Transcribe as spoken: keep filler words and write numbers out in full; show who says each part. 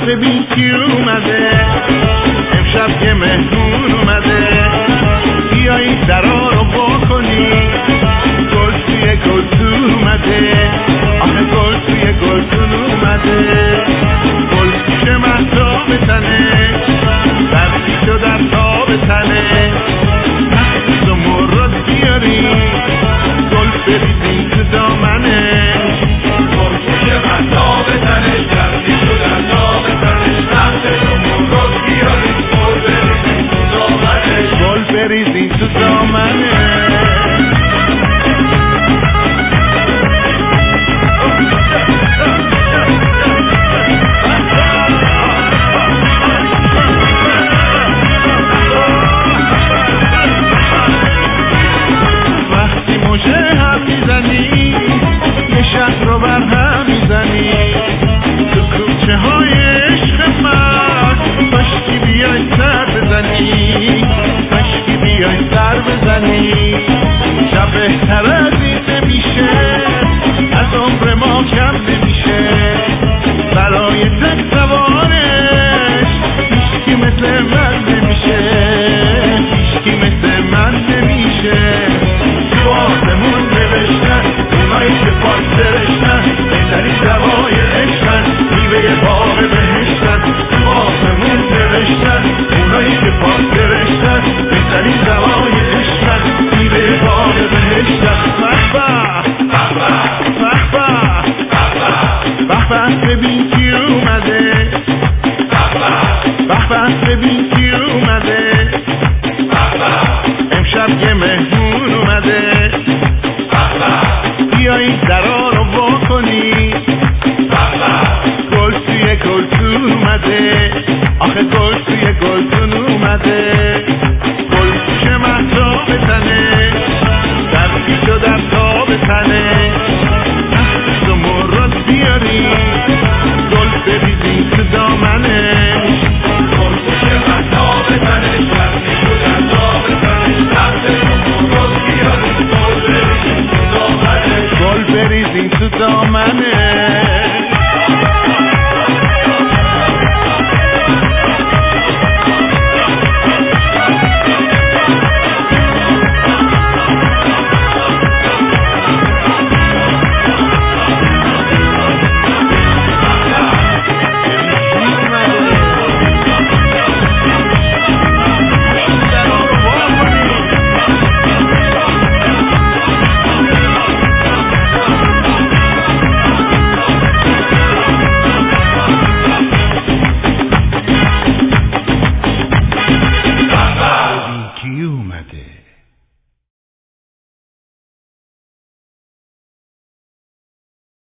Speaker 1: ببین کی اومده، امشب که مهمون اومده، بیایی درا رو بکنی، گل توی گلدون اومده، آخه گل توی گلدون اومده، گل پیش مهتاب تنه، برسی تو در تاب تنه، تخت و مراد بیاری، گل بریزین تو دامنه، گل پیش مهتاب تنه، برسی تو در تاب تنه، تخت و مراد بیاری، گل بریزین تو دامنه، گل بریزین تو دامنه. یه شهر رو بر هم میزنی تو کوچه های عشق من، کاشکی بیای سر بزنی، کاشکی بیای سر بزنی، شب بهتر از این نمیشه، از عمر ما کم نمیشه، برای تک سوارش هیچکی مثل من نمیشه، هیچکی مثل من نمیشه، تو آسمون نوشتن اونایی که پاک سرشتن، بهترین دوای عشقن، میوه باغ بهشتن، تو آسمون نوشتن اونایی که پاک سرشتن، بهترین دوای عشقن، میوه باغ بهشتن. به به به به ببین کی اومده، به به ببین کی اومده، امشب که مهمون اومده، بیایی درا رو بکنی، گل توی گلدون اومده، آخه گل توی گلدون اومده، گل پیش مهتاب تنه، درسی تو در تاب تنه، تخت و مراد بیاری، گل بریزین تو دامنه، گل پیش مهتاب تنه، درسی تو در تاب تنه، تخت و مراد بیاری، گل بریزین تو دامنه، گل بریزین تو دامنه. کی اومده؟